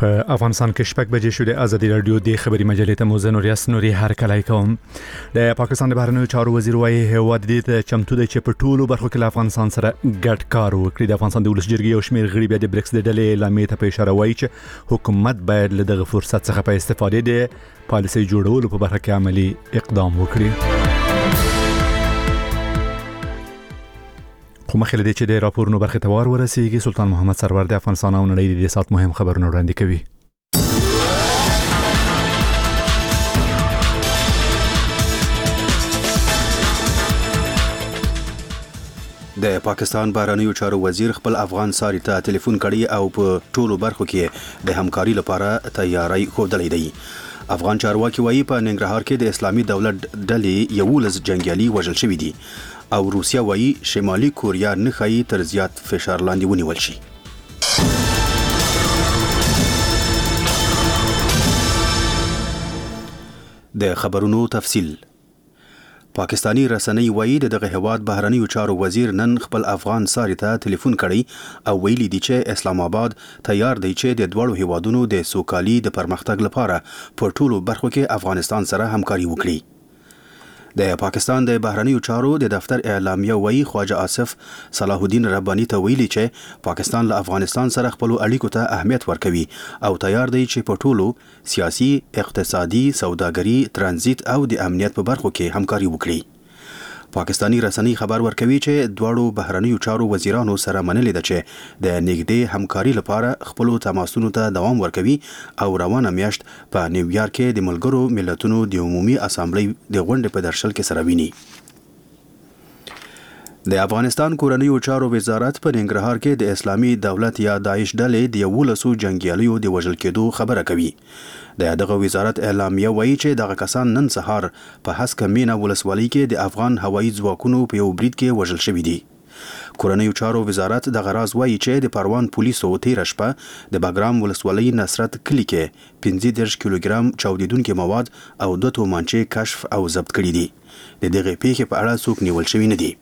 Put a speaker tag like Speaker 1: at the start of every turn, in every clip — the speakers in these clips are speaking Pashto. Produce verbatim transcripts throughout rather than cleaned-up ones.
Speaker 1: په افغانستان کې شپږ بجې شو. د ازادي رادیو د خبري مجلې ته موزه نوري اسنوري هر کله کوم. د پاکستان د بهرنیو چارو وزیر وايي هیواد دې چمتو دی چې په ټولو برخو کې له افغانستان سره ګډ کار وکړي. د افغانستان د ولس جرګې او شمېر غړي بیا د بریکس د ډلې اعلامیې ته په اشاره وایي چې حکومت باید له دغه فرصت څخه په استفادې د پالیسي جوړولو په برخه کې عملی اقدام وکړي. خو مخکې دې چې د راپورونو برخه ته وار ورسیږي، سلطان محمد سرور د افغانستان او نړۍ د سات مهم خبرونه وړاندې کوي.
Speaker 2: د پاکستان بهرنیو چارو وزیر خپل افغان ساري ته ټلیفون کړی او په ټولو برخو کې د همکاري لپاره تیاری ښودلې دی. افغان چارواکي وایي په ننګرهار کې د اسلامي دولت ډلې یولس جنگیالي وژل شوي دي او روسیا وایي شمالي کوریا نه ښایي تر زیات فشار لاندې ونیول شي. د خبرونو تفصیل. پاکستانی رسنۍ وایي د دغه هواد بهرنیو چارو وزیر نن خپل افغان ساري ته ټلیفون کړی او ویلي دي چې اسلام آباد تیار دی چې د دوړو هوادونو د سوکالي د پرمختګ لپاره په ټولو برخو کې افغانستان سره همکاري وکړي. د پاکستان د بهرنیو چارو د دفتر اعلامیه وایي خواجه آصف صلاح الدین رباني ته ویلي چې پاکستان له افغانستان سره خپل اړیکو ته اهمیت ورکوي او تیار دی چې په ټولو سیاسي، اقتصادي، سوداګري، ترانزیت او د امنیت په برخو کې همکاري وکړي. پاکستانی رسنۍ خبر ورکوي چې دواړو بهرنیو چارو وزیرانو سره منلې ده چې د نږدې همکاري لپاره خپل تماسونو ته دوام ورکوي او روانه میاشت په نیویارک کې د ملګرو ملتونو د عمومي اسامبلۍ د غونډې په درشل کې سره ویني. د افغانستان کورنیو چارو وزارت په ننګرهار کې د اسلامي دولت یا داعش ډلې د یولسو جنگیالیو د وژل کېدو خبره کوي. د دغه وزارت اعلامیه وایي چې دغه کسان نن سهار په هسکه مینا ولسوالۍ کې د افغان هوایي ځواکونو په یو برید کې وژل شوي دي. کورنیو چارو وزارت دغه راز وایي چې د پروان پولیسو تیر شپه د باګرام ولسوالۍ نصرت کلی کې پنځه دېرش کیلوګرام چاودیدونکي مواد او دوه تومانچې کشف او ضبط کړي دي. د دغه پیښې په اړه څوک نیول شوي نه دي.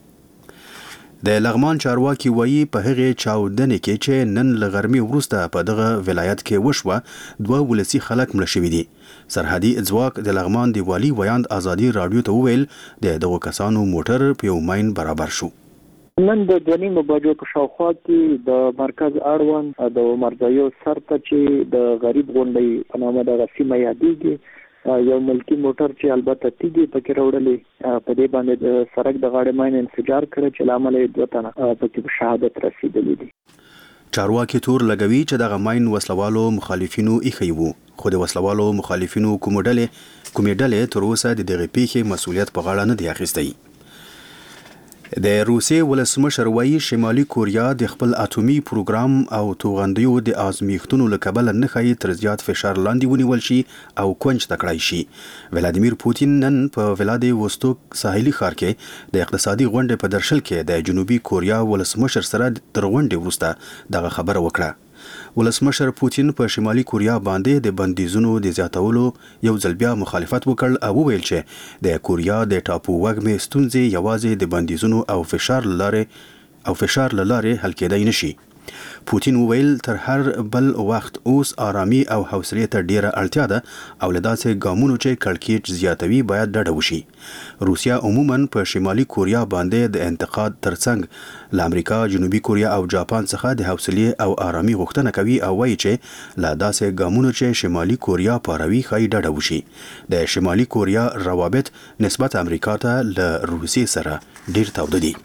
Speaker 2: د لغمان چارواکي وایي په هغې چاودنې کې چې نن له غرمې وروسته په دغه ولایت کې وشوه دوه ولسي خلک مړه شوي دي. سرحدي ځواک د لغمان د والي ویاند ازادي راډیو ته وویل د دغو کسانو موټر په یو ماین برابر شو.
Speaker 3: نن د دوه نیمو بجو په شاوخوا کې د مرکز اړوند د مرزایو سر ته چې د غریب غونډۍ په نامه دغه سیمه یادېږي یو ملکی موټر چې البته تیږي پکې راوړلې په دې باندې د سړک د غاړې ماین انفجار کړ چې لامل یې دوه تنه پکې شهادت رسیدلې دي.
Speaker 2: چارواکي تور لګوي چې دغه ماین وسلوالو مخالفینو ایښی وو، خو د وسلوالو مخالفینو کومې ډلې کومې ډلې تر اوسه د دغې پیښې مسؤلیت په غاړه نه دی اخیستی. د روسیې ولسمشر وایي شمالي کوریا د خپل اټومي پروګرام او توغندیو د ازمیښتونو له کبله نه ښایي تر زیات فشار لاندې ونیول شي او کونج ته کړای شي. ولادیمیر پوتین نن په ولادیوستوک ساحلي ښار کې د اقتصادي غونډې په درشل کې د جنوبي کوریا ولسمشر سره تر غونډې وروسته دغه خبره وکړه. ولسمشر پوتین په شمالي کوریا باندې د بندیزونو د زیاتولو یو ځل بیا مخالفت وکړ او وویل چې د کوریا د ټاپو وږمې ستونزې یوازې د بندیزونو او فشار لارې او فشار لارې حل کېدای نشي. پوتین وویل تر هر بل وخت اوس آرامي او حوصلې ته ډیره اړتیا ده او له داسې ګامونو چې کړکېچ زیاتوي باید ډډه وشي. روسیا عموما په شمالي کوریا باندې د انتقاد ترڅنګ له امریکا، جنوبي کوریا او جاپان څخه د حوصلې او آرامي غوښتنه کوي او وایي چې له داسې ګامونو چې شمالي کوریا پاروي ښایي ډډه وشي. د شمالي کوریا روابط نسبت امریکا ته له روسیې سره ډیر تاوده دي.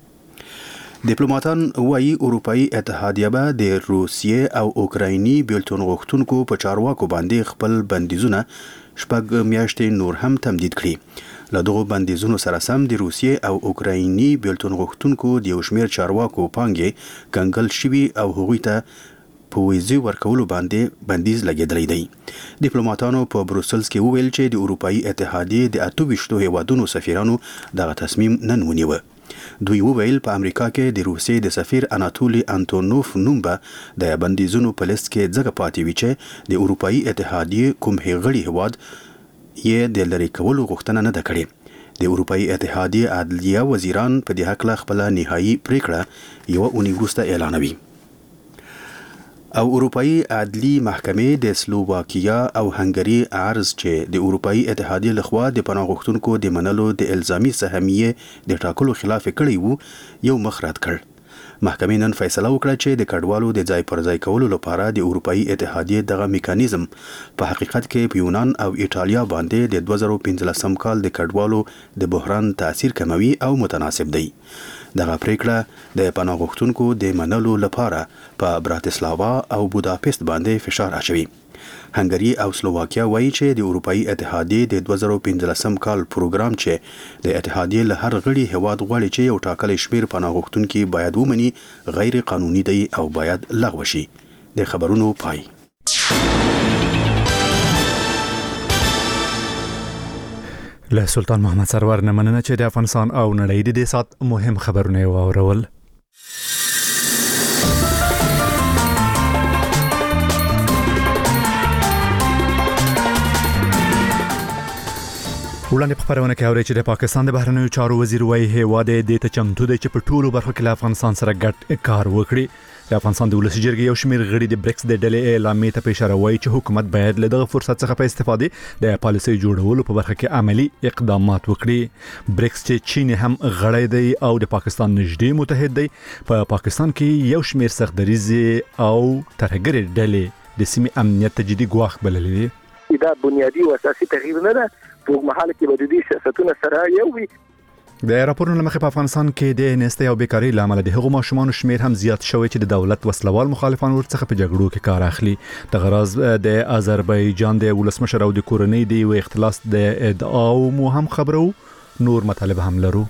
Speaker 2: ډیپلوماټان وایي اروپایي اتحادیه به د روسیې او اوکرایني بیلتون غوښتونکو په چارواکو باندې خپل بندیزونه شپږ میاشتې نور هم تمدید کړي. له دغو بندیزونو سره سم د روسیې او اوکرایني بیلتون غوښتونکو د یو شمېر چارواکو پانګې کنګل شوي او هغوی ته په ویزې ورکولو باندې بندیز لګېدلی دی. ډیپلوماټانو په بروسلز کې وویل چې د اروپایي اتحادیې د اته ویشتو هیوادونو سفیرانو دغه تصمیم نن ونیوه. دوی وویل په امریکا کې د روسیې د سفیر اناتولی انتونوف نوم به د بندیزونو په لیست کې ځکه پاتې وي چې د اروپایي اتحادیې کوم غړي هیواد یې د لرې کولو غوښتنه نه ده کړې. د اروپایي اتحادیې عدلیه وزیران په دې هکله خپله نهایي پریکړه یوه اونۍ وروسته اعلانوي. او اروپאי عدلی محکمې د سلوواکیا او هنګری عرض چې د اروپאי اتحادیې لخوا د پناه غوښتونکو د منلو د الزامي سهمیې د ټاکلو خلاف کړی وو یو مخ رد کړ. محکمې نن فیصله وکړه چې د کډوالو د ځای پر ځای کولو لپاره د اروپאי اتحادیې دغه میکانیزم په حقیقت کې په یونان او ایټالیا باندې د دوه زره پنځلسم کال د کډوالو د بحران تاثیر کموي او متناسب دی. دغه پریکړه د پناه غوښتونکو د منلو لپاره په براتسلاوا او بوداپست باندې فشار اچوي. هنګری او سلوواکیا وایي چې د اروپאי اتحادیې د دوه زره پنځلسم کال پروګرام چې د اتحادیې له هر غړي هیواد غواړي چې یو ټاکلی شمیر پناه غوښتونکي باید ومني غیر قانوني دی او باید لغوه شي. د خبرونو پای.
Speaker 1: له سلطان محمد سرور نه مننه چې د افغانستان او نړۍ د دې سات مهم خبرونه واورول. وړاندې په خبرونه کې اوري چې د پاکستان د بهرنیو چارو وزیر وايي هیواد د چمتو دی چې په ټولو برخو کې له افغانستان سره ګډ کار وکړي. د افغانستان د ولسي جرګې یو شمېر غړي د بریکس د ډلې اعلامیې ته په اشاره وایي چې حکومت باید له دغه فرصت څخه په استفادې د پالیسۍ جوړولو په برخه کې عملی اقدامات وکړي. بریکس چې چین هم غړی دی او د پاکستان نږدې متحد دی په پاکستان کې یو شمېر سختدریزې او ترهګرې ډلې د سیمې امنیت ته جدي ګواښ بللي دي.
Speaker 4: دا بنیادی او اساسي تغییر نه ده. په محل کې د دې سیاستونو سره یو وي.
Speaker 1: د راپورونو مخې په افغانستان کې د نېستۍ او بیکاری لامل د هغو ماشومان شمیر هم زیات شوی چې د دولت وسلوال مخالفان ورڅخه په جګړو کې کار اخلي. د غراز د آذربایجان د ولسمشر او د کورنۍ د اختلاس د ادعاو مو هم خبرو نور مطالب هم لرو.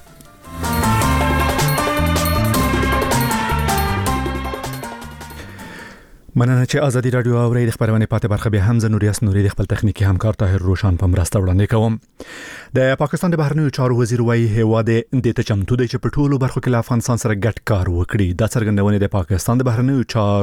Speaker 1: مننه چې ازادي رادیو اوري د خبرونه پاتې برخه به هم زنوریاس نوري د خپل تخنیکی همکار طاهر روشن په مرسته وړاندې کوم. د پاکستان د بهرنیو چارو وزیر وايي هیواد د ته چمتو دی چې په ټولو برخو کې له افغانستان سره ګډ کار وکړي. دا څرګندونه د پاکستان د بهرنیو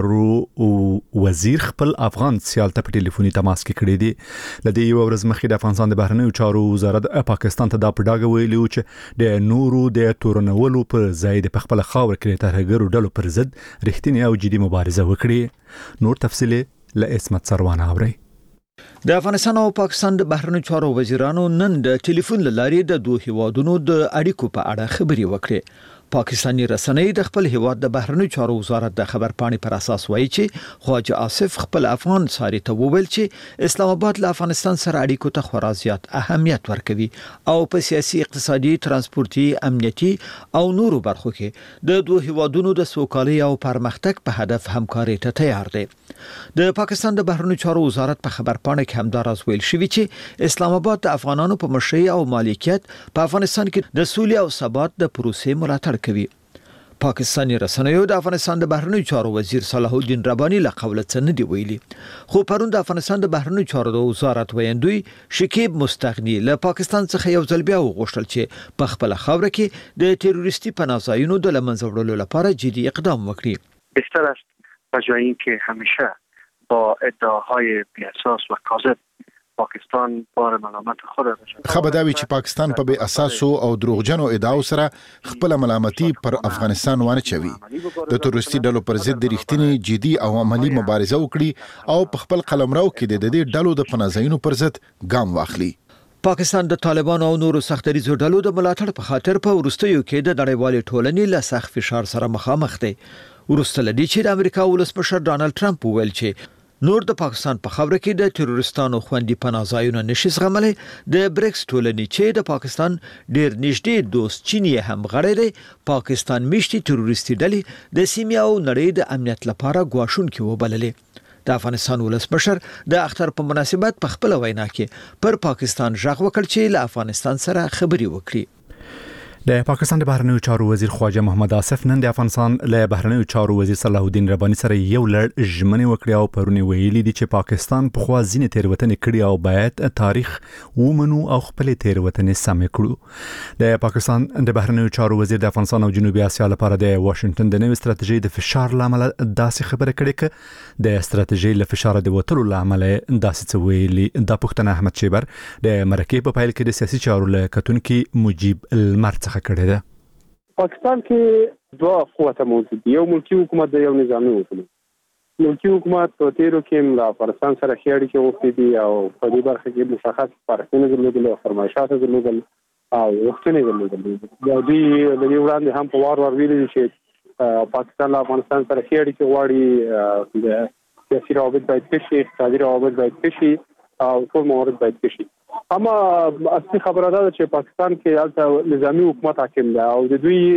Speaker 1: چارو وزیر خپل افغان سیال ته په ټلیفوني تماس کې کړی دی. لدې یو ورځ مخکې د افغانستان د بهرنیو چارو وزارت پاکستان ته دا په ډاګه ویلي چې د نورو د تورنولو پر ځای د خپل خاور کې ترهګرو ډلو پر ضد رښتینی او جدي مبارزه وکړي. نور تفصیل له اسمت سروان اوري.
Speaker 5: د افغانستان او پاکستان د بهرنیو چارو وزیرانو نن د ټلیفون لارې د دوه هیوادونو د اړیکو په اړه خبري وکړي. پاکستانی رسنۍ د خپل هیواد د بهرنیو چارو وزارت د خبرپاڼې پر اساس وایي چې خواجه آصف خپل افغان ساري ته وویل چې اسلام آباد له افغانستان سره اړیکو ته خورا زیات اهمیت ورکوي او په سیاسي، اقتصادي، ترانسپورتي، امنیتي او نورو برخو کې د دوه هیوادونو د سوکالۍ او پرمختګ په هدف همکاري ته تیار دی. د پاکستان د بهرنیو چارو وزارت په خبرپاڼه کې هم دا راز ویل شوی چې اسلام آباد د افغانانو په مشرۍ او مالکیت په افغانستان کې د سولې او ثبات د پروسې ملاتړ کوي. پاکستانی رسنیو د افغانستان د بهرنیو چارو وزیر صلاح الدین ربانی له قوله څه نه دی ویلي. خو پرون د افغانستان د بهرنیو چارو د وزارت ویاندوی شکیب مستغنی له پاکستان څخه یو ځل بیا وغوښتل چې په خپل خاور کې د تروریستي پناهځایونو د لمنځه وړلو لپاره جدي اقدام وکړي.
Speaker 6: بهتر است به جای اینکه همیشه با ادعاهای بی‌اساس و کاذب پاکستان بار ملامت خود را
Speaker 7: خبرداوی چې پاکستان په بې اساسو او دروغجنو ادعاو سره خپل ملامتي پر افغانستان وانه چوي. د تروریستي ډلو پر ضد د رښتینی جدي او عملی مبارزه وکړي او په خپل قلمرو کې د دې ډلو د پناهځایونو پر ضد ګام واخلي.
Speaker 5: پاکستان د طالبانو او نورو سختدریزو ډلو د ملاتړ په خاطر په وروستیو کې د نړیوالې ټولنې له سخت فشار سره مخامخ دی. وروسته لدی چې د امریکا ولسمشر ډانلډ ټرمپ وویل چې نور د پاکستان په خبره کې د تروریستانو خوندي پناهځایونه نشي زغملای. د بریکس ټولنې چې د پاکستان ډیر نږدې دوست چین یې هم غړی دی، پاکستان میشتي تروریستي ډلې د سیمې او نړۍ د امنیت لپاره ګواښونکې وبللې. د افغانستان ولسمشر د اختر په مناسبت په خپل وینا کې پر پاکستان ژغ وکړ چې له افغانستان سره خبري وکړي.
Speaker 1: د پاکستان د بهرنیو چارو وزیر خواجه محمد آصف نن د افغانستان له بهرنیو چارو وزیر صلاح الدین ربانی سره یو لړ ژمنې وکړې او پرونی ویلي دي چې پاکستان په خوا ځینې تیروتنې کړې او باید تاریخ ومنو او خپل تیروتنې سم کړو. د پاکستان د بهرنیو چارو وزیر د افغانستان او جنوبي اسیا لپاره د واشنگټن د نوې ستراتیژۍ د فشار لامل داسې خبره کړې ک د ستراتیژۍ له فشار د وټلو لامل داسې څه ویلي. د پښتنه احمد شیبر د مرکې په پایل کې د سیاسي چارو له کتونکو مجيب المرڅ کړی ده.
Speaker 8: پاکستان کې دوه قوته موجود دي، یو ملکی حکومت دی، یو نظامی حکومت. ملکی حکومت په تیرو کې له افغانستان سره ښې اړیکې غوښتې دي او په دې برخه کې مشخص سپارښتنې درلودل او فرمایشات درلودل او غوښتنې درلودل. دوی له دې وړاندې هم په وار وار ویلي دي چې پاکستان له افغانستان سره ښې اړیکې غواړي، د سیاسي روابط باید ښه شي، اقتصادي روابط باید ښه شي او ټول موارد باید ښه شي. اما اصلي خبره ده چې پاکستان کې هلته نظامی حکومت حاکم ده او د دوی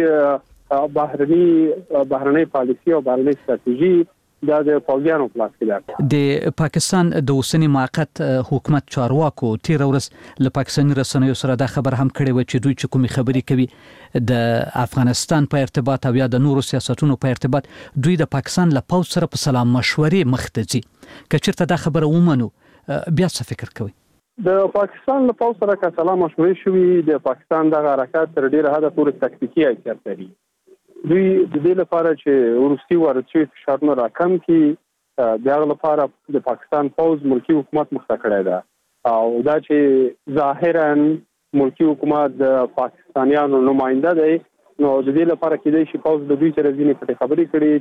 Speaker 8: بهرني بهرنۍ پالیسي او بهرنۍ ستراتیژي دا د پوځیانو په لاس کې ده.
Speaker 9: د پاکستان د اوسنی موقت حکومت چارواکو تیر ورځ له پاکستاني رسنیو سره دا خبر هم کړی و چې دوی چې کومې خبرې کوي د افغانستان په ارتباط او یا د نورو سیاستونو په ارتباط دوی د پاکستان له پوځ سره په سلام مشورې مخ ته ځي. که چېرته دا خبره ومنو بیا څه فکر کوي؟
Speaker 8: د پاکستان له پوځ سره که سلام مشورې شوي، د پاکستان دغه حرکات تر ډیره حده پورې تکتیکي حیثیت لري. دوی د دې لپاره چې وروستي وارد شوي فشارونه راکم کړي د هغه لپاره د پاکستان پوځ ملکی حکومت مخته کړی ده او دا چې ظاهرا ملکی حکومت د پاکستانیانو نماینده دی، نو د دې لپاره کېدای شي پوځ د دوی سره ځینې پټې خبرې کړي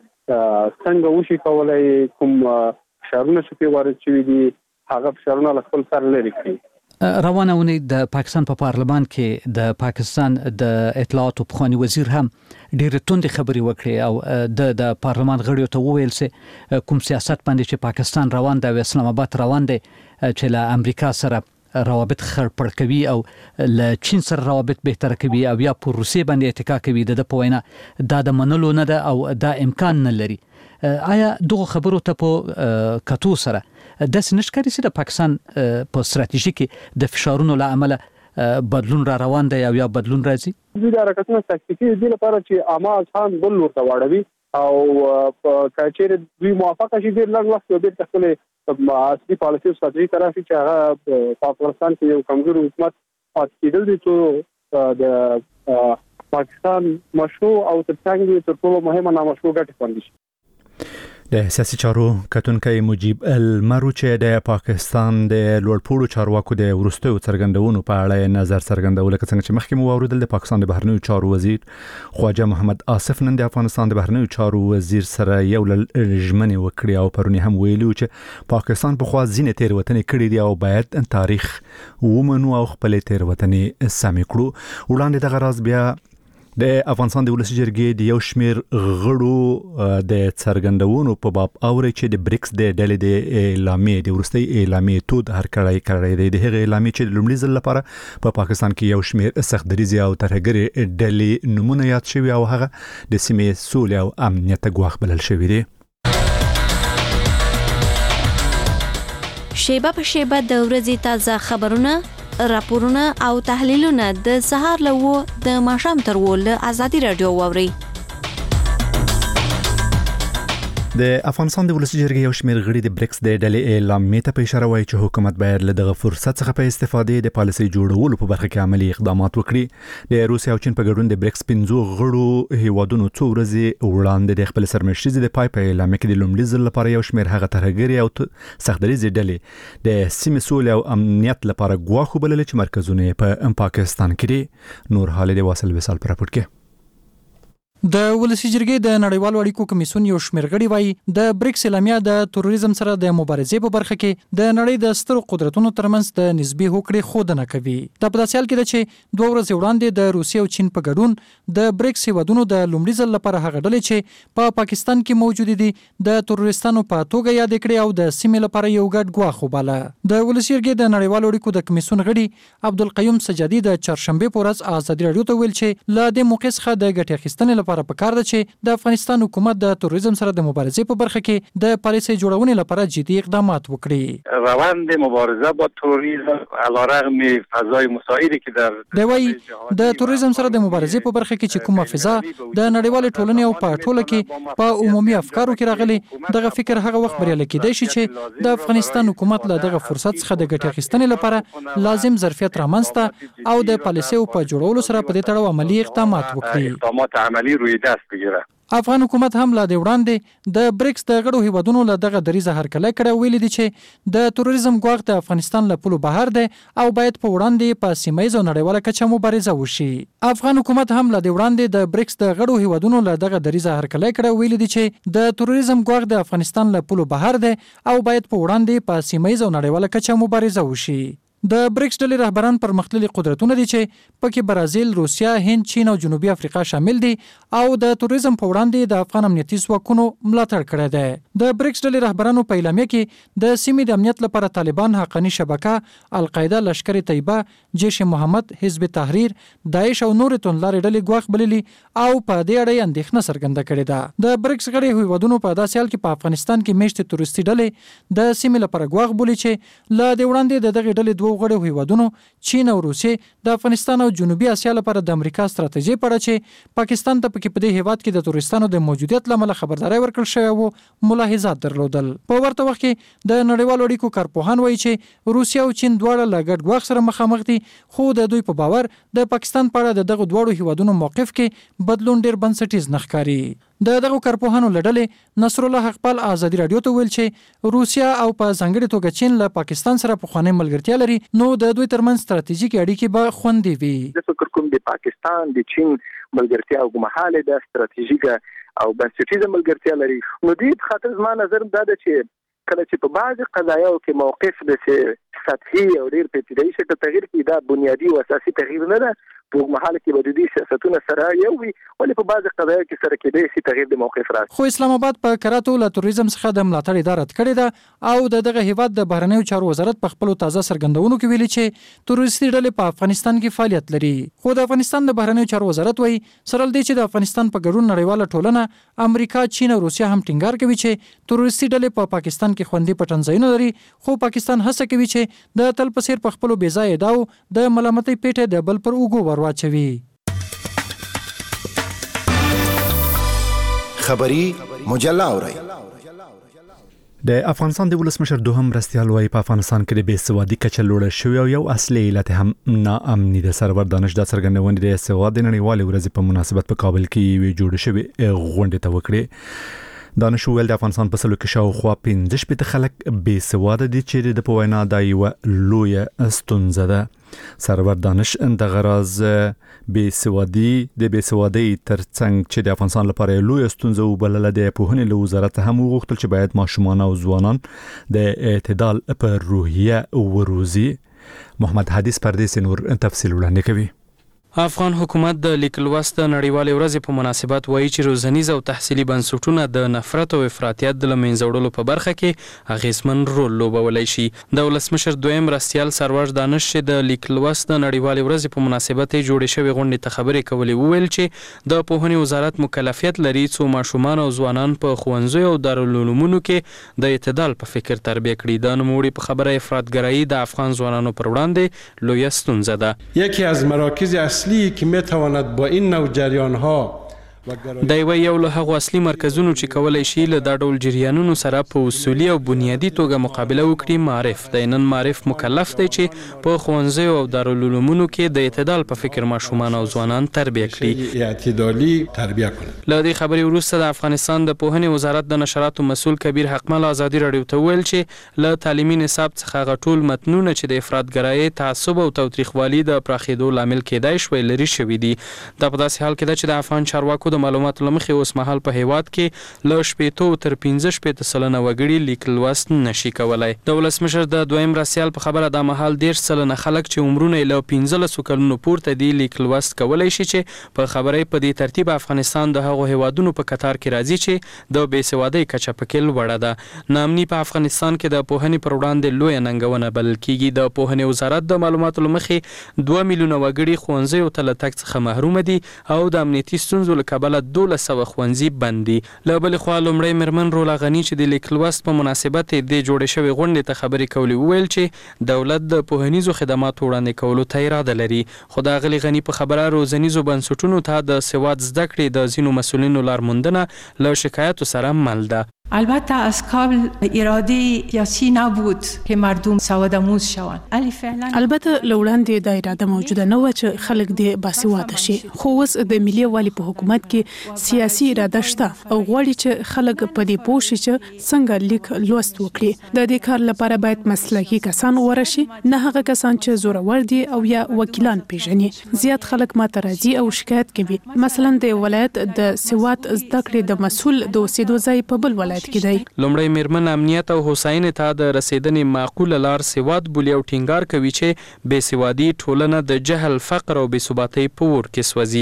Speaker 8: چې څنګه وشي کولای کوم فشارونه چې پرې وارد شوي دي هغه فشارونه له خپل سره لرې کړي.
Speaker 9: روانه اونۍ د پاکستان په پارلمان کې د پاکستان د اطلاعاتو پخوانی وزیر هم ډېرې توندې خبرې وکړې او د د پارلمان غړیو ته وویل چې کوم سیاست باندې چې پاکستان روان دی او اسلام آباد روان دی چې له امریکا سره روابط خړپړ کوي او له چین سره روابط بهتر کوي او یا پر روسیې باندې اتکا کوي، د په وینا دا د منلو نه ده او دا امکان نه لري. آیا دغه خبرو ته په کتو سره داسې نه ښکاري چې د پاکستان په ستراتیژي کې د فشارونو له امله بدلون را روان دی او یا بدلون راځي؟
Speaker 8: دوی د حرکتونو تکتیکي دي لپاره چې عامه اذهان بل ورته واړوي او که چېرې دوی موافقه شي ډېر لږ وخت یو بېرته خپلې اصلي پالیسي او ستراتیژي ته راشي چې هغه په افغانستان کې یو کمزوري حکومت پاتې کېدل دي، څو د پاکستان مشروع او تر څنګ تر ټولو مهمه نامشروع ګټې خوندي شي.
Speaker 1: د سیاسي چارو کتونکی مجیب المرو چې د پاکستان د لوړپوړو چارواکو د وروستیو څرګندونو په اړه نظر څرګندول، لکه څنګه چې مخکې مو واوریدل د پاکستان د بهرنیو چارو وزیر خواجه محمد آصف نن د افغانستان د بهرنیو چارو وزیر سره یو ژمنې وکړې او پرونی هم ویلي چې پاکستان په خوا ځینې تېروتنې کړې دي او باید تاریخ ومنو او خپلې تېروتنې سمې کړو. وړاندې دغه راز بیا د افغانستان د ولسي جرګې د یو شمېر غړو د څرګندونو په باب اوري چې د بریکس د ډلې د اعلامیې د وروستۍ اعلامیې تود هرکړی کړی دی، د هغې اعلامیې چې د لومړي ځل لپاره په پاکستان کې یو شمېر سختدریځې او ترهګرې ډلې نومونه یاد شوي او هغه د سیمې سولې او امنیت ته ګواښ بلل شوي دي.
Speaker 10: شیبه په شیبه د ورځې تازه خبرونه، راپورونه او تحلیلونه د سهار له وو د ماښام تر وو له ازادي رادیو واوري.
Speaker 1: د افغانستان د ولسي جرګې یو شمېر غړي د بریکس د ډلې اعلامیې ته په اشاره وایي چې حکومت باید له دغه فرصت څخه په استفادې د پالیسۍ جوړولو په برخه کې عملي اقدامات وکړي. د روسیې او چین په ګډون د بریکس پنځو غړو هیوادونو څو ورځې وړاندې د خپل سرمشریزې د پای په اعلامیه کې د لومړي ځل لپاره یو شمېر هغه ترهګرې او سختدریځې ډلې د سیمې سولې او امنیت لپاره ګواښ وبللې چې مرکزونه یې په پاکستان کې دي. نور حال د واصل وصال پر راپورټ کې
Speaker 11: د ولسي جرګې د نړیوالو اړیکو کمیسیون یو شمېر غړي وایي د بریکس اعلامیه د تروریزم سره د مبارزې په برخه کې د نړۍ د سترو قدرتونو ترمنځ د نسبي هوکړې ښودنه کوي. دا په داسې حال کې ده چې دوه ورځې وړاندې د روسیې او چین په ګډون د بریکس هیوادونو د لومړي ځل لپاره هغه ډلې چې په پاکستان کې موجود دي د تروریستانو په توګه یاد کړي او د سیمې لپاره یو ګډ ګواښ وباله. د ولسي جرګې د نړیوالو اړیکو د کمیسیون غړي عبدالقیوم سجادي د چهارشنبه په ورځ ازادي رادیو ته ویل چې له دې موقع څخه د ګټې اخیستنې لپاره پکار ده چې د افغانستان حکومت د تروریزم سره د مبارزې په برخه کې د پالیسۍ جوړونې لپاره جدي اقدامات وکړي.
Speaker 6: روند مبارزه با تروریسم علیرغم فضای مساعدی که در
Speaker 11: دی وايي د تروریزم سره د مبارزې په برخه کې چې کومه فضا د نړیوال ټولنې او په ټوله کې په عمومي افکارو کې راغلي، دغه فکر هغه وخت بریالی کېدای شي چې د افغانستان حکومت له دغه فرصت څخه د ګټې اخیستنې لپاره لازم ظرفیت رامنځته او د پالیسۍ په جوړولو سره په دې تړاو عملی اقدامات وکړي.
Speaker 6: اقدامات عملی
Speaker 4: رویداد بگیره.
Speaker 11: افغان حکومت هم لا د وړاندې د بریکس د غړو هیوادونو له دغه دریزه هرکلی کړه، ویلي دي چې د تروریزم ګواښ د افغانستان له پولو بهر دی او باید په وړاندې په سیمه ییزه او نړیواله کچه مبارزه وشي. افغان حکومت هم لا د وړاندې د بریکس د غړو هیوادونو له دغه دریزه هرکلی کړه، ویلي دي چې د تروریزم ګواښ د افغانستان له پولو بهر دی او باید په وړاندې په سیمه ییزه او نړیواله کچه مبارزه وشي. د بریکس ډلې رهبران پرمختللي قدرتونه دي چې پکې برازیل، روسیا، هند، چین او جنوبي افریقا شامل دي او د تروریزم په وړاندې د افغان امنیتي ځواکونو ملاتړ کړی دی. د بریکس ډلې رهبرانو په اعلامیه کې د سیمې د امنیت لپاره طالبان، حقاني شبکه، القاعده، لشکر طیبه، جیش محمد، حزب تحریر، داعش او نور توندلارې ډلې ګواښ بللي او په دې اړه یې اندېښنه څرګنده کړې ده. د بریکس غړي هیوادونو په داسې حال کې په افغانستان کې میشتې تروریستي ډلې د سیمې لپاره ګواښ بولي چې له دې وړاندې د دغې ډلې دوه غړو هیوادونو چین او روسیې د افغانستان او جنوبي اسیا لپاره د امریکا ستراتیژي په اړه چې پاکستان ته پکې په دې هیواد کې د تروریستانو د موجودیت لامل خبرداري ورکړل شوې وو ملاحظات درلودل. په ورته وخت کې د نړیوالو اړیکو کارپوهان وایي چې روسیا او چین دواړه له ګډ ګواښ سره مخامخ دي، خو د دوی په باور د پاکستان په اړه د دغه دواړو هیوادونو موقف کې بدلون ډیر بنسټیز نه ښکاري. د دغه کارپوهانو له ډلې نصر الله حقپال ازادي رادیو ته ویل چې روسیا او په ځانګړې توګه چین له پاکستان سره پخوانۍ ملګرتیا لري، نو د دوی ترمنځ ستراتیژیکې اړیکې به خوندي وي.
Speaker 4: زه فکر کوم د پاکستان د چین ملګرتیا اوږدمهاله ده، ستراتیژیکه او بنسټیزه ملګرتیا لري. نو دې په خاطر زما نظر دا ده چې کله چې په بعض قضایاو کې موقف د سطحي او ډیر پیچیده‌ای شکل تغییر کوي، دا بنیادی او اساسي تغییر نه ده. په محل کې د دې سیاستونو سره یو وي، ولې په بعض قضایاو کې سره کېدای شي تغییر د موقف راځي.
Speaker 11: خو اسلام آباد په کراتو له تروریزم څخه د ملاتړ اداره کړې ده او د دغه هیواد د بهرنیو چارو وزارت په خپل تازه څرګندونو کې ویلي چې تروریستي ډلې په افغانستان کې فعالیت لري. خو د افغانستان د بهرنیو چارو وزارت وایي سره له دې چې د افغانستان په ګډون نړیواله ټولنه امریکا، چین او روسیا هم ټینګار کوي چې تروریستي ډلې په پا پاکستان کې خوندي پټنځایونه لري، خو پاکستان هڅه کوي چې د تل په څیر په خپل بې ځایه ادعاو د ملامتۍ پیټه د بل پر اوږو ور واچوي.
Speaker 12: خبری مجله اورئ.
Speaker 1: د افغانستان د ولسمشر دوهم مرستیال وايي په افغانستان کې د بېسوادي کچه لوړه شوې او یو اصلي علت هم ناامني ده. سرور دانش د څرګندونې د سواد د نړیوالې ورځې په مناسبت په کابل کې یوې جوړې شوې غونډې ته وکړې. دانش ویل د افغانستان په سلو کې شاوخوا پنځه شپېته خلک بېسواده دي چې د په وینا دا یوه لویه ستونزه ده. سرور دانش د غراز بېسوادي د بېسوادۍ ترڅنګ چې د افغانستان لپاره لویه ستونزه وبلله، د پوهنې له وزارت هم وغوښتل چې باید ماشومان او ځوانان د اعتدال په روحیه وروزي. محمد حدیث پردیس نور تفصیل وړاندې کوي.
Speaker 13: افغان حکومت د لیکلوست نړیوالې ورځې په مناسبت وایي چې روزنیز او تحصیلي بنسټونه د نفرت او افراطیت د له منځه وړلو په برخه کې اغیزمن رول لوبولی شي. د ولسمشر دویم مرستیال سرور دانش چې د لیکلوست نړیوالې ورځې په مناسبت جوړې شوې غونډې ته خبرې کولې وویل چې د پوهنې وزارت مکلفیت لري څو ماشومان او ځوانان په ښوونځیو او دارالعلومونو کې د اعتدال په فکر تربیه کړي. د نوموړي په خبره افراطګرایي د افغان ځوانانو پر وړاندې لویه ستونزه ده.
Speaker 14: یکی از مراکز اصلی که میتواند با این نوع جریان ها
Speaker 13: دا یو له هغو اصلي مرکزونو چې کولای شي له دا ډول جریانونو سره په اصولي او بنیادي توګه مقابله وکړي معرف دی. نن معرف مکلف دی چې په ښوونځیو او دارالعلومونو کې د اعتدال په فکر ماشومان او ځوانان تربیه کړي.
Speaker 14: اعتدالي تربیه کړي.
Speaker 13: له دې خبرې وروسته د افغانستان د پوهنې وزارت د نشراتو مسؤل کبیر حقمل ازادي رادیو ته ویل چې له تعلیمي نصاب څخه هغه ټول متنونه چې د افراطګرایي، تعصب او تاوتریخوالي د پراخېدو لامل کېدای شوی لرې شوي دي. دا په داسې حال کې ده چې د افغان چارواکو د معلوماتو له مخې اوس مهال په هیواد کې له شپېتو تر پنځه شپېته سلنه وګړي لیک لوست نشي کولی. د ولسمشر د دویم مرستیال په خبره دا مهال دېرش سلنه خلک چې عمرونه یې له پنځلسو کلونو پورته دي لیک لوست کولی شي، چې په خبره په دې ترتیب افغانستان د هغو هیوادونو په کتار کې راځي چې د بېسوادۍ کچه پکې لوړه ده. ناامني په افغانستان کې د پوهنې پر وړاندې لویه ننګونه بلل کېږي. د پوهنې وزارت د معلوماتو له مخې دوه میلیونه وګړي ښوونځیو ته له تګ څخه محرومه دي او د امنیتي ستونزو له کبله دولس سوه ښوونځي بند دي. له بلې خوا لومړی میرمن رولا غني چې د لیک لوست په مناسبت د جوړې شوې غونډې ته خبرې کولې وویل چې دولت د پوهنیزو خدماتو وړاندې کولو ته اراده لري. خو د اغلې غني په خبره روزنیزو بنسټونو ته د سواد زده کړې د ځینو مسؤلینو لارموندنه له شکایاتو سره مل ده.
Speaker 15: البته از قبل اراده سیاسی نبود که مردم سوادآموز شوند. ولی فعلا
Speaker 16: البته لوړاندې د اراده موجوده نه و چې خلک دې باسواده شي، خو اوس د ملي یووالي په حکومت کې سیاسي اراده شته او غواړي چې خلک په دې پوه شي چې څنګه لیک لوست وکړي. د دې کار لپاره باید مسلکي کسان ورشي، نه هغه کسان چې زورور دي او یا وکیلان پیژني. زیات خلک ماته راځي او شکایت کوي. مثلا د ولایت د سواد زده کړې د مسول د اوسېدو ځای په بل ولایت
Speaker 13: لومړی میرمن امنیت او هوساینې ته د رسیدنې معقوله لار سواد بولي او ټینګار کوي چې بې سوادي ټولنه د جهل، فقر او بې ثباتۍ په اور کې سوځي.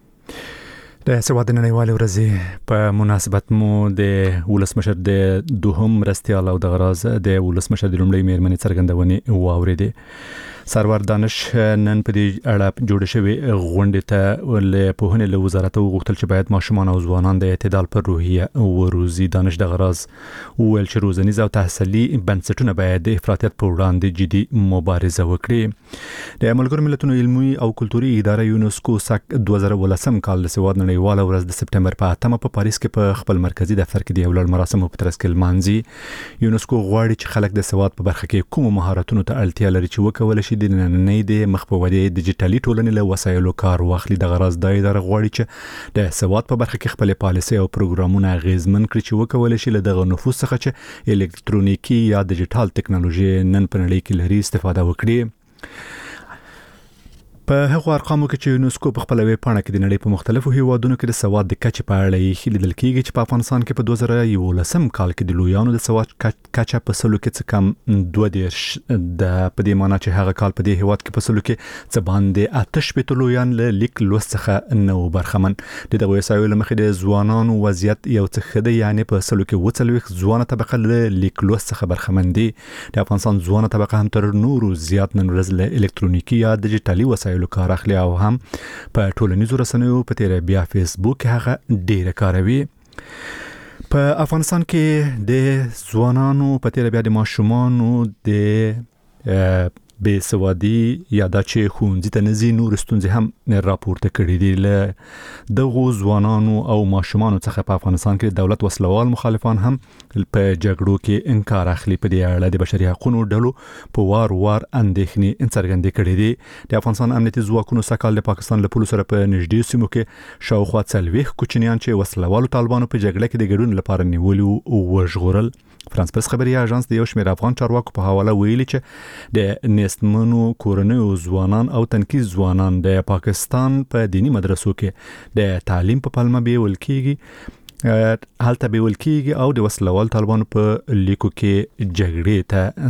Speaker 1: د سواد نړیوالې ورځې په مناسبت مو د ولسمشر د دوهم مرستیال او د غراز د ولسمشر د لومړۍ میرمنې څرګندونې واورېدې. سرور دانش نن په دې اړه جوړ شوی غونډې ته له پوهنې له وزارت وغوښتل چې باید ماشومان او ځوانان د اعتدال پر روحیه وروزي. دانش د غراز وویل چې روزنیز او تحصیلي بنسټونه باید د افراطیت پر وړاندې جدي مبارزه وکړي. د ملګرو ملتونو علمي او کلتوري اداره یونسکو سک دوه زره ولسم کال د سواد نړیواله ورځ د سپټمبر په اتمه په پاریس کې په خپل مرکزی دفتر کې د یو لړ مراسمو په ترڅ کې لمانځي. یونسکو غواړي چې خلک د سواد په برخه کې کوم مهارتونو ته اړتیا لري چې وکولای شي د نننۍ د مخ په ودې ډیجیټلي ټولنې له وسایلو کار واخلي. د غراز د اداره غواړي چې د سواد په برخه کې خپل پالیسي او پروګرامونه اغیزمن کړي چې وکولای شي له دغه نفوذ څخه چې الکترونیکی یا ډیجیټل ټیکنالوژي نن په نړۍ کې لري استفاده وکړي. په هغو ارقامو کې چې یونسکو په خپل ویب پاڼه کې د نړۍ په مختلفو هیوادونو کې د سواد د کچې په اړه یې لیدل کېږي چې په افغانستان کې په دوه زره یولسم کال کې د لویانو د سواد کچه په سلو کې څه کم دوه دېرش د په دې معنی چې هغه کال په دې هیواد کې په سلو کې څه باندې اته شپېته لویان له لیک لوست څخه نه و برخمن. د دغه وسایلو له مخې د ځوانانو وضعیت یو څه ښه دی، یعنې په سلو کې اووه څلوېښت ځوانه طبقه له لیک لوست څخه برخمن دي. د افغانستان ځوانه طبقه هم تر نورو زیات نن ورځ له الکترونیکی یا ډیجیټلي وسایلو کار اخلي او هم په ټولنیزو رسنیو په تیر بیا فیسبوک هغه ډیره کاروي. په افغانستان کې د ځوانانو په تیر بیا د ماشومانو د بې سوادي یا د چې ښوونځي ته نه ځي نور ستونزې هم راپورته کړي دي. له دغو ځوانانو او ماشومانو څخه په افغانستان کې دولت وسلوال مخالفان هم په جګړو کې انکار اخلي. په دې اړه د بشري حقوقو ډلو په وار وار اندېښنې څرګندې کړې دي. د افغانستان امنیتي ځواکونو سکهال د پاکستان له پولو سره په نږدې سیمو کې شاوخوا څلوېښت کوچنیان چې وسلوالو طالبانو په جګړه کې د ګډون لپاره نیولي وو وژغورل. فرانس پرس خبري اژانس د یو شمېر افغان چارواکو په حواله ویلي چې د نېستمنو کورنیو ځوانان او تنکیز ځوانان د پاکستان په دینی مدرسو کې د تعلیم په پلمه بیول کېږي هلته بیول کېږي او د وسلوال طالبانو په لیکو کې جګړې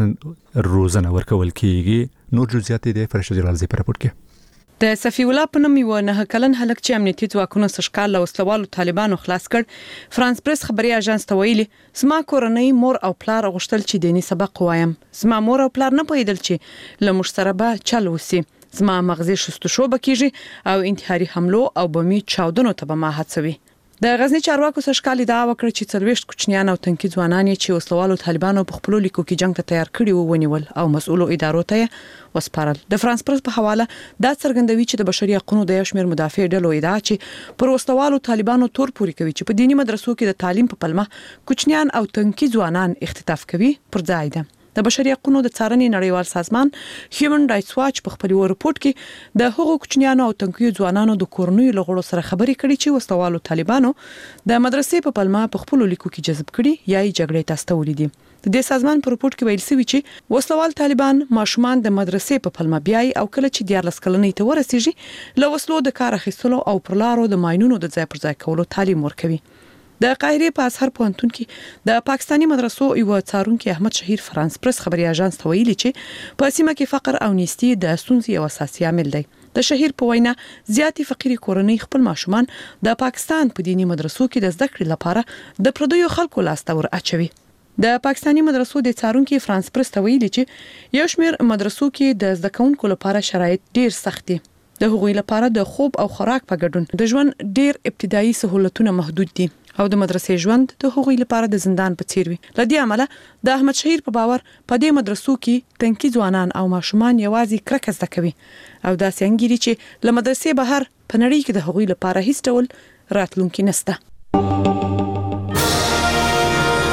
Speaker 1: ته روزنه ورکول کېږي. نور جزئیات د فرشته جلالزی په راپور کې.
Speaker 17: د صفی الله په نوم یو نه کلن هلک چې امنیتي ځواکونو سشکال له وسلوالو طالبانو خلاص کړ، فرانس پرس خبري اژانس ته ویلي زما کورنۍ مور او پلار غوښتل چې دیني سبق وایم. زما مور او پلار نه پوهېدل چې له موږ سره به چل وسی. زما مغزي شستشو بکیږي او انتحاري حملو او بمي چاودنو ته به ما هڅوي. د غزنی چارواکو سشکال ادعا وکړه چې څلوېښت کوچنیان او تنکي ځوانان چې وسلوالو طالبانو په خپل لیکو کې جنگ ته تیار کړي وو ونیول او مسؤلو ادارو ته وسپارل. د فرانس پرس په حواله دا څرګندوي چې د بشري حقوقو د یو شمېر مدافع ډلو ادعا چې پر وسلوالو طالبانو تور پوري کوي چې په دینی مدرسو کې د تعلیم په پلمه کوچنیان او تنکي ځوانان اختطاف کوي پر ځای ده. د بشري حقوقو د څارنې نړیوال سازمان هیومن رائټس واچ په خپل ریپورت کې د هغو کوچنیانو او تنکي ځوانانو د کورنیو لغړو سره خبرې کړي چې وسلوالو طالبانو د مدرسې په پلمه په خپل لیکو کې جذب کړي یا یې جګړې ته استولې دي. د دې سازمان په ریپورت کې ویل شوی چې وسلوال طالبان ماشومان د مدرسې په پلمه بیاي او کله چې دیارلس کلنۍ ته ورسیږي له وسلو د کار اخیستلو او پر لارو د ماینونو د ځای پر ځای کولو تعلیم ورکوي. د قاهره په ازهر پوهنتون کې د پاکستانی مدرسو یو څارونکي احمد شهیر فرانس پرس خبري اژانس ته ویلي چې په سیمه کې فقر او نیستي د ستونزې یو اساسي عامل دی. د شهیر په وینا زیاتې فقيري کورنۍ خپل ماشومان د پاکستان په دینی مدرسو کې د زده کړې لپاره د پردیو خلکو لاسته ور اچوي. د پاکستانی مدرسو د څارونکي فرانس پرس ته ویلي چې یو شمېر مدرسو کې د زده کوونکو لپاره شرایط ډیر سخت دي. د هغوی لپاره د خوب او خوراک په ګډون د ژوند ډیر ابتدایي سہولتونه محدود دي او د مدرسې ژوند د هغوی لپاره د زندان په څیر وي. لدې عمله د احمد شهیر په باور په دې مدرسو کې تنکي ځوانان او ماشومان یوازې کرکه زده کوي او دا څنګه چې له مدرسې بهر په نړۍ کې د هغوی لپاره هیڅ ډول راتلونکي نشته.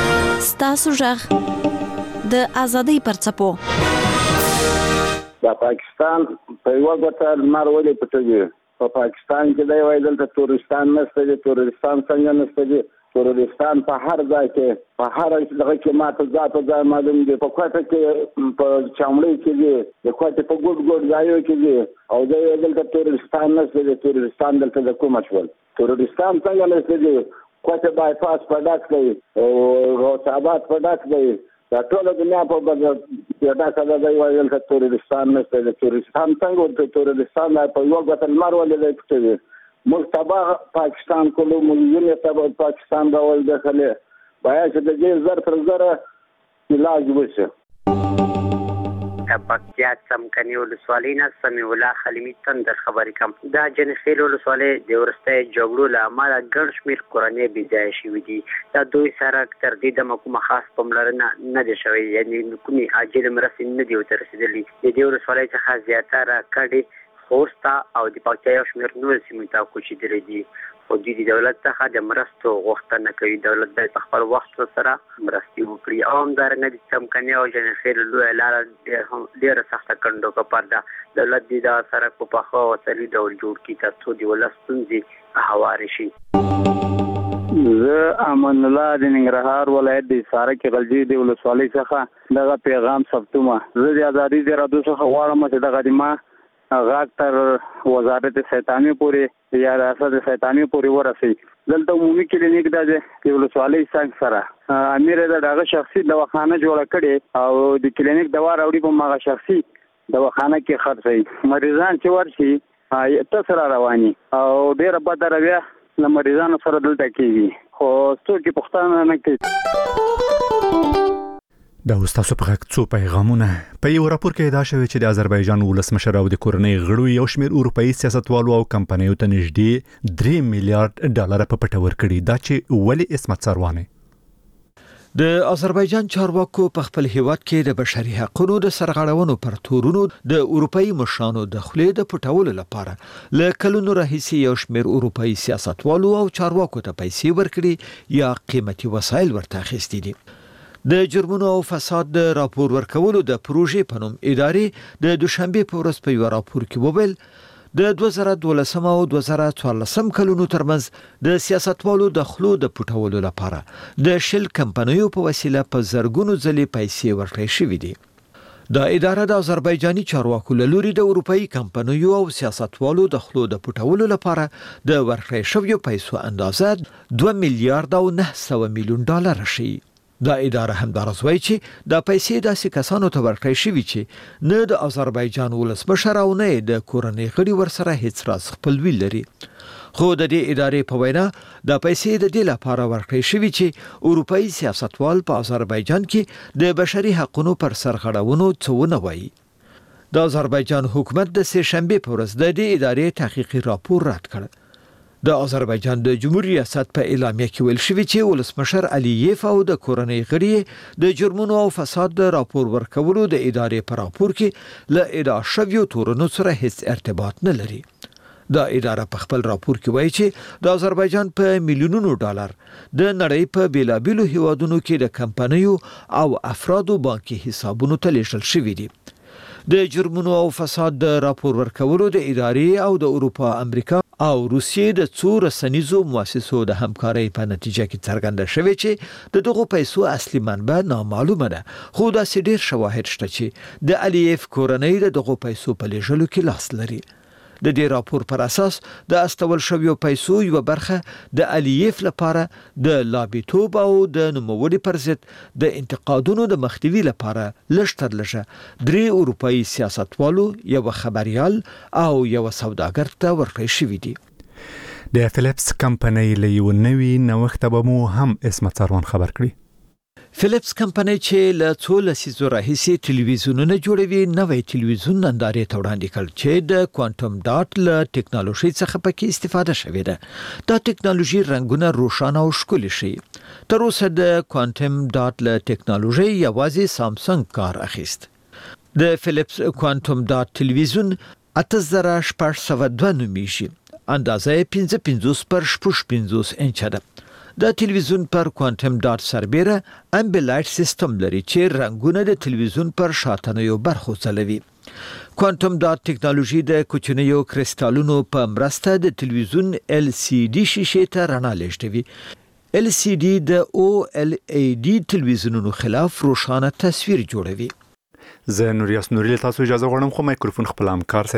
Speaker 10: ستاسو ژغ د ازادۍ پر څپو.
Speaker 18: د پاکستان په یو ګوته لمر ولې پټوي؟ په پاکستان کې دی وایي دلته تورستان نشته دی. تورستان څنګه نشته دی؟ تورستان په هر ځای کې په هر دغه کې ماته ځای په ځای معلوم دی. په کوټه کې په چمړۍ کې دی، د کوټې په ګوټ ګوټ ځایو کې دی، او دی دلته تورستان نشته دی. تورستان دلته د کومه شول؟ تورستان څنګه نشته دی؟ کوټه بایپاس په ډاک دی او غوث آباد په ډاک دی. دا ټول دنیا په بل ډاک دی وایي دلته تورستان نشته دی. تورستان څنګه ورته تورستان په یو ګوته لمر ولې دی پټوي؟ موږ تباه پاکستان کولو، موږ یې تباه پاکستان راول داخله باید چې د دې زر تر زر علاج وشي.
Speaker 19: پکتیا څمکني ولسوالۍ نه سمیع الله خلیمي تندر خبرې کوم. دا جنخیل ولسوالۍ د وروستۍ جګړو له امله ګڼ شمېر کورنۍ بې ځایه شوي دي. دا دوی سره تر دې دمه کومه خاص پاملرنه نه ده شوې، یعنې کومې عاجلې مرستې نه دي ورته رسېدلي. د دې ولسوالۍ څخه زیاتره کډې خوستا او د پکتیا یو شمېر نور سیمو ته کوچېدلي دي. خو دوی د دولت څخه د مرستو غوښتنه کوي. دولت باید په خپل وخت سره مرستې وکړي. او همدارنګه د څمکني او جنخیل لویه لاره ډېره سخته کنډو کپر ده. دولت دې دا سړک په پخه او عصري ډول جوړ کړي تر څو د ولس ستونزې هوارې شي.
Speaker 20: زه امان الله د ننګرهار ولایت د حصارک غلجي د ولسوالۍ څخه دغه پیغام ثبتوم. زه د ازادي د رادیو څخه غواړم چې دغه د ما غاک تر وزارت سیطانی پورې یا ریاست سیطانی پورې ورسي. دلته عمومي کلینیک د د ولسوالۍ څنګه سره امیر د دغه شخصي دواخانه جوړه کړي او د کلینیک دوا راوړي په ماغه شخصي دواخانه کې خرڅي. مریضان چې ورشي ته سره رواني او ډېر بد رویه له مریضانو سره دلته کېږي، خو څوک پوښتنه نه کوي.
Speaker 1: دا تاسو په غږ څو پیغامونه. په یو راپور کې دا شوی چې د آذربایجان ولسمشر او د کورنۍ غړو یو شمېر اروپایي سیاستوالو او کمپنیو ته نږدې درې میلیارډ ډالر په پټه ورکړي. دا چې ولې اسمت سروانه
Speaker 5: د آذربایجان چارواکو په خپل هیواد کې د بشري حقوقو د سرغړونو پر تورونو د اروپایي مشرانو د خلې د پټولو لپاره له کلونو راهیسې یو شمېر اروپایي سیاستوالو او چارواکو ته پیسې ورکړي یا قیمتي وسایل ورته اخیستي دي. د جرمونو او فساد د راپور ورکولو د پروژې په نوم ادارې د دوشنبه په ورځ په یو راپور کې وویل د دوه زره دولسم او دوه زره څوارلسم کلونو ترمنځ د سیاستوالو د خلو د پټولو لپاره د شل کمپنیو په وسیله په زرګونو ځلې پیسې ورکړې شوې دي. دا اداره د آذربایجاني چارواکو له لوري د اروپایي کمپنیو او سیاستوالو د خلو د پټولو لپاره د ورکړې شویو پیسو اندازه دوه میلیارډ او نه سوه میلیون ډالر شي. دا اداره هم دروازوي چې دا پیسې داسې کسانو ته ورکړې شوي چې نه د آذربایجان ولسمشر او نه د کورنۍ غړي ورسره هیڅ راز خپلوي لري. خو د دې ادارې په وینا دا پیسې د دې لپاره ورکړې شوي چې اروپایي سیاستوال په آذربایجان کې د بشري حقوقو پر سرغړونو څه وایي. د آذربایجان حکومت د سه شنبه په ورځ د دې ادارې تحقیقي راپور رد کړ. د آذربایجان د جمهوریت ریاست په اعلامیه کې ویل شوی چې ولسمشر علییف او د کورنۍ غړي د جرمونو او فساد د راپور ورکولو د ادارې په راپور کې له ادعا شویو تورونو سره هیڅ ارتباط نه لري. دا اداره په خپل راپور کې وایي چې د آذربایجان په میلیونونو ډالر د نړۍ په بیلابیلو هیوادونو کې د کمپنیو او افرادو بانکي حسابونو ته لیږل شوي دي. د جرمونو او فساد د راپور ورکولو د ادارې او د اروپا، امریکا او روسیې د څو رسنیزو مؤسسو د همکارۍ په نتیجه کې څرګنده شوې چې د دغو پیسو اصلي منبع نامعلومه ده، خو داسې ډېر شواهد شته چې د الیف کورنۍ د دغو پیسو په لیږلو کې لاس لري. د دې راپور پر اساس د استول شویو پیسو یو برخه د الیف لپاره د لابیتوب او د نوموړي پر ضد د انتقادونو د مخنیوي لپاره لشتر لږه درې اروپایي سیاستوالو، یو خبريال او یو سوداګر ته ورکړل شوی دي.
Speaker 1: د فلیپس کمپنۍ له یو نوي نوښت به مو هم اسمت سروان خبر کړی.
Speaker 5: فلیپس کمپنۍ چې له څو لسیزو راهیسې ټلویزیونونه جوړوي نوې ټلویزیون نندارې ته وړاندې کړ چې د کوانټم ډاټ له ټیکنالوژي څخه پکې استفاده شوې ده. دا ټیکنالوژي رنگونه روښانه او ښکلي شي. تر اوسه د کوانټم ډاټ له ټیکنالوژي یوازې سامسونګ کار اخیست. د فلیپس کوانټم ډاټ ټلویزیون اته زره شپږ سوه دوه نومیږي. اندازه پنځه پنځوس پر شپږ پنځوس انچه ده. د تلویزیون پر کوانټم ډاټ سربېره امبلایټ سیستم لري چې رنګونه د تلویزیون پر شاتنیو برخو ځلوي. کوانټم ډاټ ټیکنالوژي د کوچنیو کریسټالونو په مرسته د تلویزیون ایل سی ډي شیشې ته رڼا لېږدوي. ایل سی ډي د او ایل ای ډي تلویزیونونو خلاف روښانه تصویر جوړوي.
Speaker 1: زه نوریاس نوري له تاسو اجازه غواړم خو مایکروفون خپل همکار